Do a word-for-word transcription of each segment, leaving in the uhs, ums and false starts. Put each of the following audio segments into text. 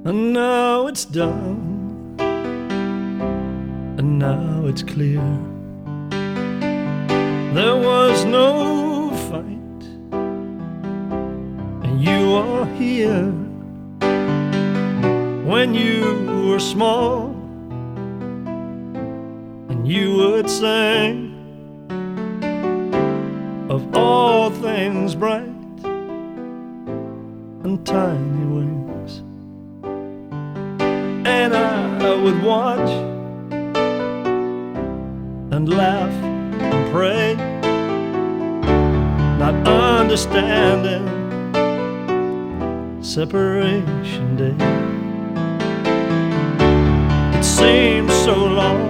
And now it's done, and now it's clear. There was no fight, and you are here. When you were small, and you would sing of all things bright and tiny wings. And I would watch and laugh and pray, not understanding separation day. It seems so long,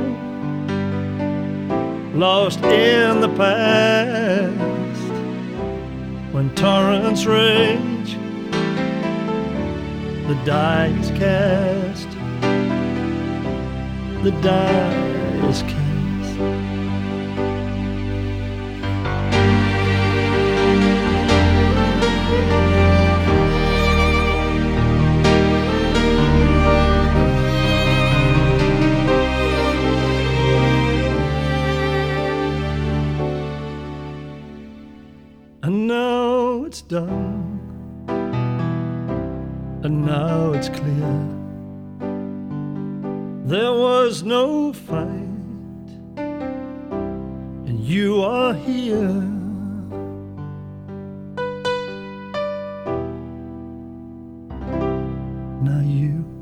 lost in the past, when torrents rage, the die is cast, the die is cast. And now it's done, and now it's clear. There was no fight, and you are here. Now you